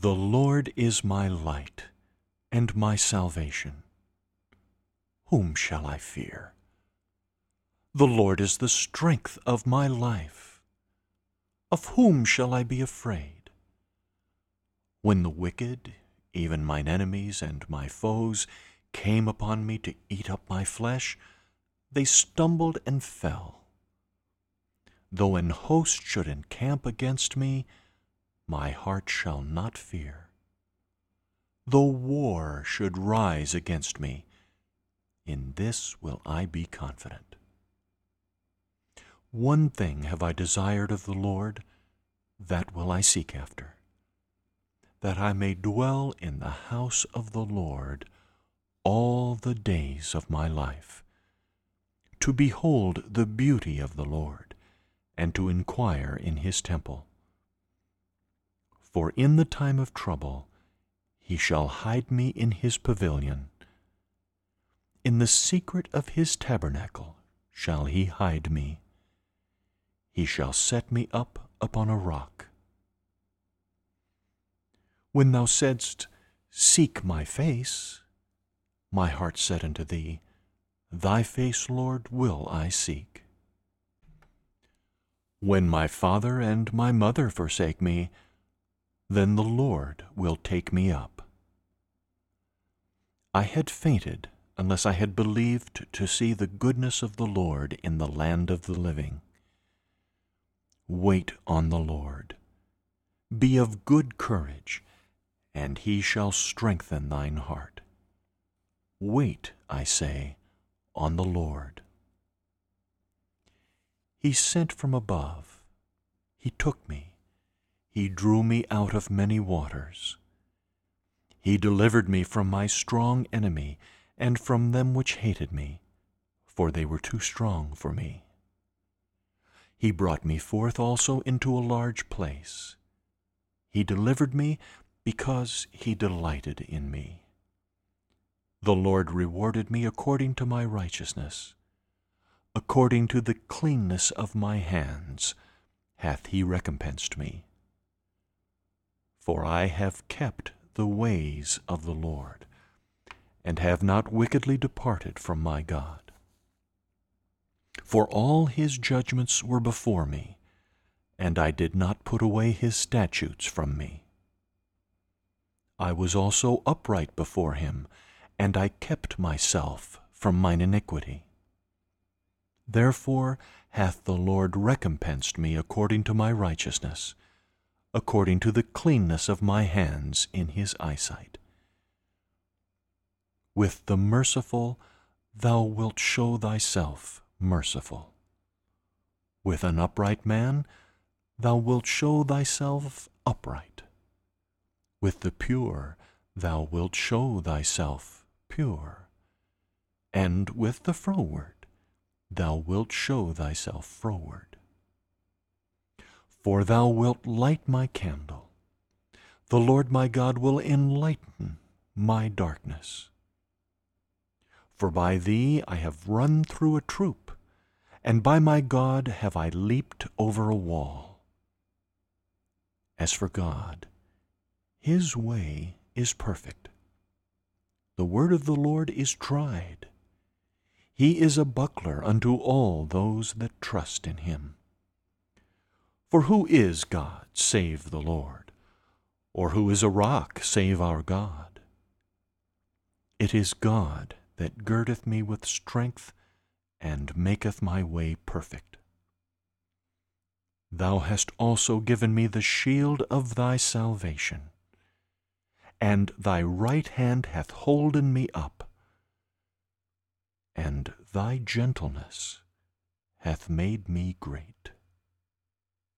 The Lord is my light and my salvation. Whom shall I fear? The Lord is the strength of my life. Of whom shall I be afraid? When the wicked, even mine enemies and my foes, came upon me to eat up my flesh, they stumbled and fell. Though an host should encamp against me, my heart shall not fear. Though war should rise against me, in this will I be confident. One thing have I desired of the Lord, that will I seek after, that I may dwell in the house of the Lord all the days of my life, to behold the beauty of the Lord, and to inquire in his temple. For in the time of trouble he shall hide me in his pavilion. In the secret of his tabernacle shall he hide me. He shall set me up upon a rock. When thou saidst, Seek my face, my heart said unto thee, Thy face, Lord, will I seek. When my father and my mother forsake me, then the Lord will take me up. I had fainted unless I had believed to see the goodness of the Lord in the land of the living. Wait on the Lord. Be of good courage, and he shall strengthen thine heart. Wait, I say, on the Lord. He sent from above. He took me. He drew me out of many waters. He delivered me from my strong enemy and from them which hated me, for they were too strong for me. He brought me forth also into a large place. He delivered me because he delighted in me. The Lord rewarded me according to my righteousness. According to the cleanness of my hands hath he recompensed me. For I have kept the ways of the Lord, and have not wickedly departed from my God. For all his judgments were before me, and I did not put away his statutes from me. I was also upright before him, and I kept myself from mine iniquity. Therefore hath the Lord recompensed me according to my righteousness, according to the cleanness of my hands in his eyesight. With the merciful thou wilt show thyself merciful. With an upright man thou wilt show thyself upright. With the pure thou wilt show thyself pure. And with the froward thou wilt show thyself froward. For thou wilt light my candle. The Lord my God will enlighten my darkness. For by thee I have run through a troop, and by my God have I leaped over a wall. As for God, his way is perfect. The word of the Lord is tried. He is a buckler unto all those that trust in him. For who is God save the Lord? Or who is a rock save our God? It is God that girdeth me with strength, and maketh my way perfect. Thou hast also given me the shield of thy salvation, and thy right hand hath holden me up, and thy gentleness hath made me great.